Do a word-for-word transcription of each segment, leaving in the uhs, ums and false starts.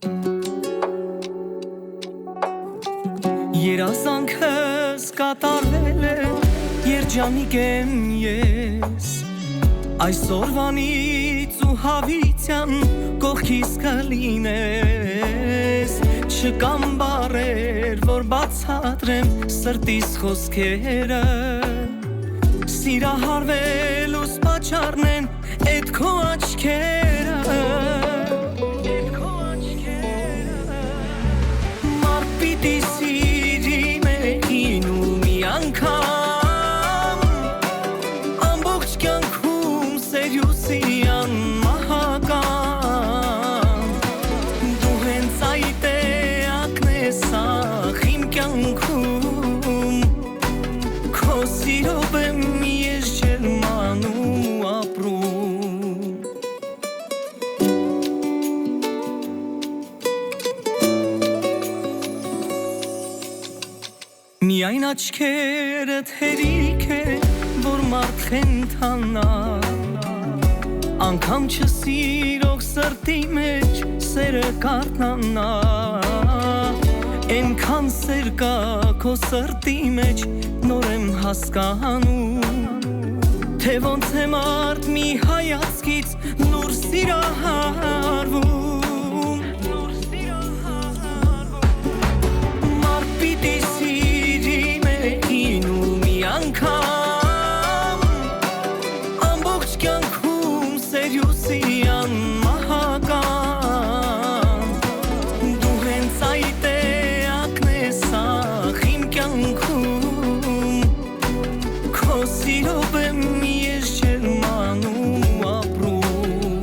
Երազանքս կատարվել է, երջանիկ եմ ես, այսօրվանից ու հավիտյան կողքիս կլինես, չկան բառեր, որ բացատրեմ սրտիս խոսքերը, սիրահարվելուս պատճառն են էդ քո աչքերը, մարդ պիտի սիրի մեկին ու մի անգամ, ամբողջ կյանքում սերյուսի անմահական, դու հենց այդ էակն ես ախ իմ կյանքում, քո սիրով եմ ես ջերմանում ու ապրում։ Միայն աչքերդ հերիք է, որ մարդ խենթանա, անգամ չսիրող սրտի մեջ սերը կարթնանա, էնքան սեր կա քո սրտի մեջ, նոր եմ հասկանում, թե ոնց է մարդ մի հայացքից նոր սիրահարվում, մարդ պիտի սիրի մեկին ու մի անգամ, ամբողջ կյանքում սերյուսի անմահական, դու հենց այդ էակն ես ախ իմ կյանքում, քո սիրով եմ ես ջերմանում ու ապրում։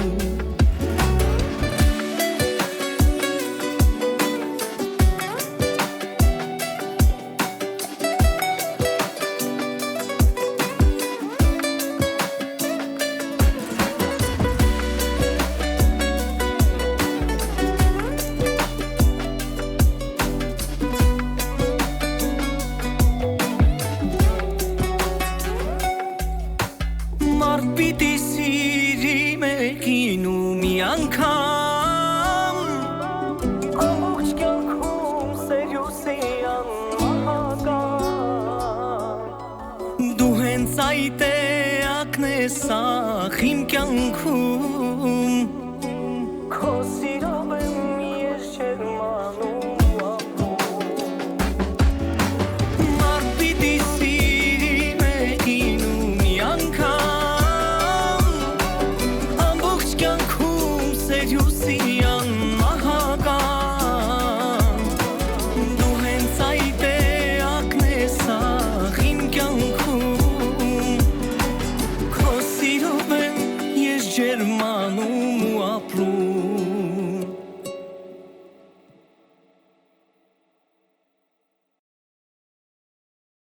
Մարդ պիտի սիրի մեկին ու մի անգամ,